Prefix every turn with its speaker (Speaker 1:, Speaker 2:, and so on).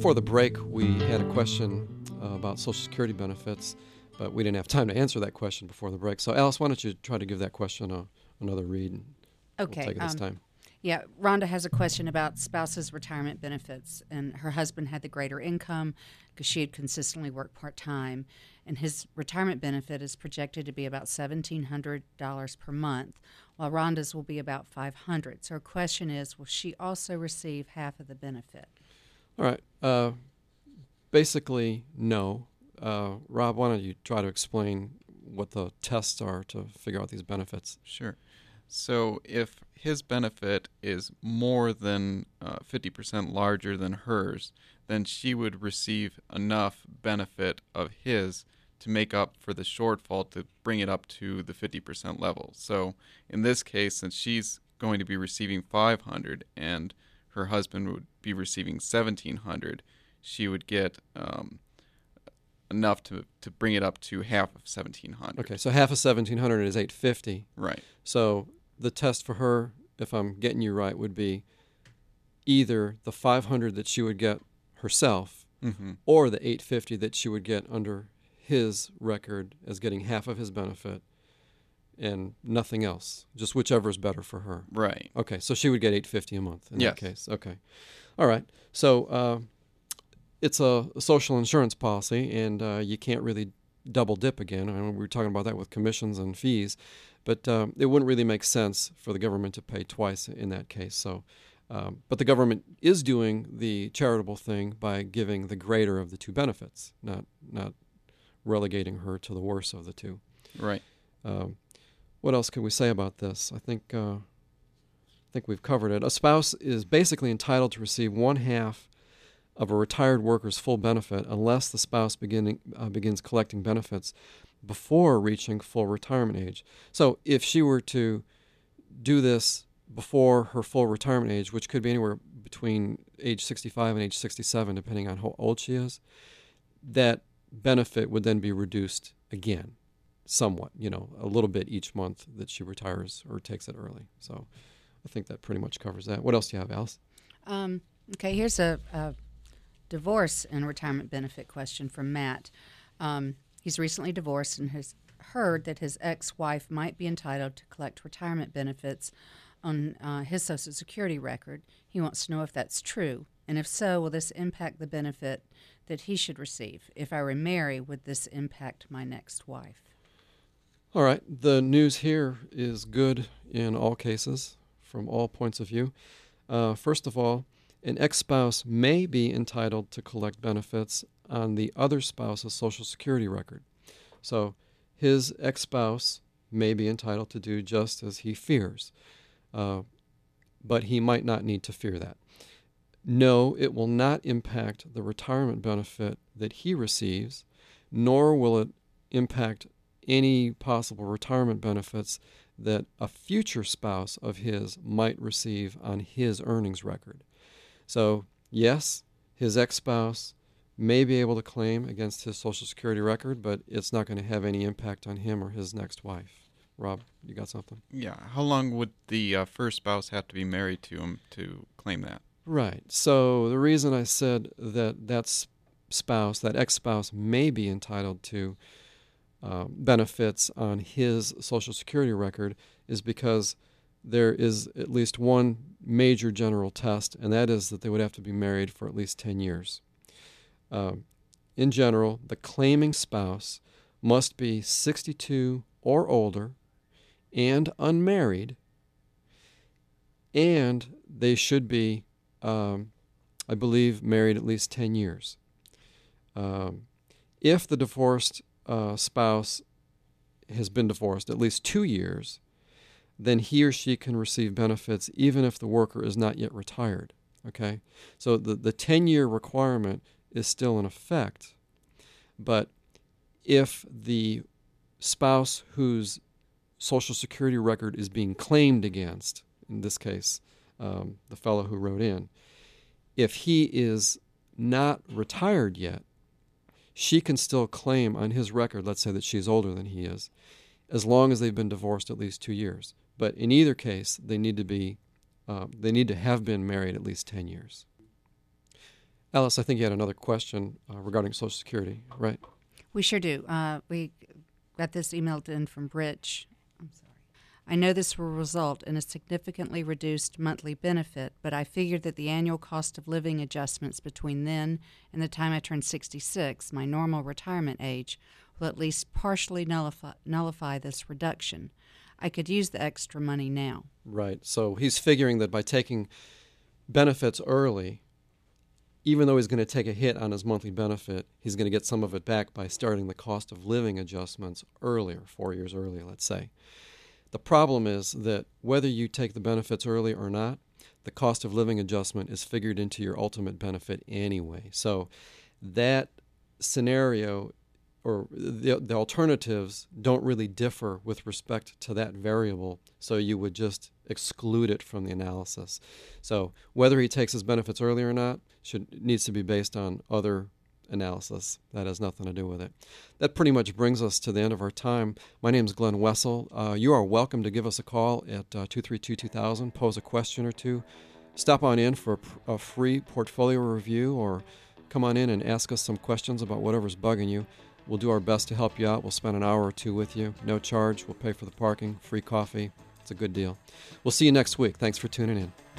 Speaker 1: Before the break, we had a question about Social Security benefits, but we didn't have time to answer that question before the break. So, Alice, why don't you try to give that question another read? And
Speaker 2: Okay.
Speaker 1: We'll take it this time.
Speaker 2: Yeah, Rhonda has a question about spouse's retirement benefits, and her husband had the greater income because she had consistently worked part-time, and his retirement benefit is projected to be about $1,700 per month, while Rhonda's will be about $500. So her question is, will she also receive half of the benefit?
Speaker 1: All right. Basically, no. Rob, why don't you try to explain what the tests are to figure out these benefits?
Speaker 3: Sure. So if his benefit is more than 50% larger than hers, then she would receive enough benefit of his to make up for the shortfall to bring it up to the 50% level. So in this case, since she's going to be receiving $500 and her husband would be receiving $1,700, she would get enough to bring it up to half of $1,700.
Speaker 1: Okay, so half of $1,700 is $850.
Speaker 3: Right.
Speaker 1: So the test for her, if I'm getting you right, would be either the $500 that she would get herself, or the $850 that she would get under his record as getting half of his benefit, and nothing else. Just whichever is better for her.
Speaker 3: Right.
Speaker 1: Okay, so she would get $850 a month in
Speaker 3: Yes.
Speaker 1: that case. Okay. All right. So it's a social insurance policy, and you can't really double dip again. I mean, we were talking about that with commissions and fees, but it wouldn't really make sense for the government to pay twice in that case. So, but the government is doing the charitable thing by giving the greater of the two benefits, not relegating her to the worse of the two.
Speaker 3: Right.
Speaker 1: What else can we say about this? I think we've covered it. A spouse is basically entitled to receive one half of a retired worker's full benefit unless the spouse begins collecting benefits before reaching full retirement age. So if she were to do this before her full retirement age, which could be anywhere between age 65 and age 67, depending on how old she is, that benefit would then be reduced again, somewhat, a little bit each month that she retires or takes it early. So I think that pretty much covers that. What else do you have, Alice?
Speaker 2: Okay, here's a divorce and retirement benefit question from Matt. He's recently divorced and has heard that his ex-wife might be entitled to collect retirement benefits on his Social Security record. He wants to know if that's true, and if so, will this impact the benefit that he should receive? If I remarry, would this impact my next wife?
Speaker 1: All right. The news here is good in all cases, from all points of view. First of all, an ex-spouse may be entitled to collect benefits on the other spouse's Social Security record. So his ex-spouse may be entitled to do just as he fears, but he might not need to fear that. No, it will not impact the retirement benefit that he receives, nor will it impact any possible retirement benefits that a future spouse of his might receive on his earnings record. So, yes, his ex-spouse may be able to claim against his Social Security record, but it's not going to have any impact on him or his next wife. Rob, you got something?
Speaker 3: Yeah. How long would the first spouse have to be married to him to claim that?
Speaker 1: Right. So the reason I said that that ex-spouse may be entitled to benefits on his Social Security record is because there is at least one major general test, and that is that they would have to be married for at least 10 years. In general, the claiming spouse must be 62 or older and unmarried, and they should be, I believe, married at least 10 years. If the divorced spouse has been divorced at least 2 years, then he or she can receive benefits even if the worker is not yet retired. Okay? So the 10-year requirement is still in effect, but if the spouse whose Social Security record is being claimed against, in this case, the fellow who wrote in, if he is not retired yet, she can still claim on his record, let's say that she's older than he is, as long as they've been divorced at least 2 years. But in either case, they need to have been married at least 10 years. Alice, I think you had another question regarding Social Security, right?
Speaker 2: We sure do. We got this emailed in from Rich. I'm sorry. I know this will result in a significantly reduced monthly benefit, but I figured that the annual cost of living adjustments between then and the time I turn 66, my normal retirement age, will at least partially nullify this reduction. I could use the extra money now.
Speaker 1: Right. So he's figuring that by taking benefits early, even though he's going to take a hit on his monthly benefit, he's going to get some of it back by starting the cost of living adjustments earlier, 4 years earlier, let's say. The problem is that whether you take the benefits early or not, the cost of living adjustment is figured into your ultimate benefit anyway. So that scenario, or the alternatives, don't really differ with respect to that variable, so you would just exclude it from the analysis. So whether he takes his benefits early or not needs to be based on other analysis. That has nothing to do with it. That pretty much brings us to the end of our time. My name is Glenn Wessel. You are welcome to give us a call at 232-2000, pose a question or two, stop on in for a free portfolio review, or come on in and ask us some questions about whatever's bugging you. We'll do our best to help you out. We'll spend an hour or two with you. No charge. We'll pay for the parking, free coffee. It's a good deal. We'll see you next week. Thanks for tuning in.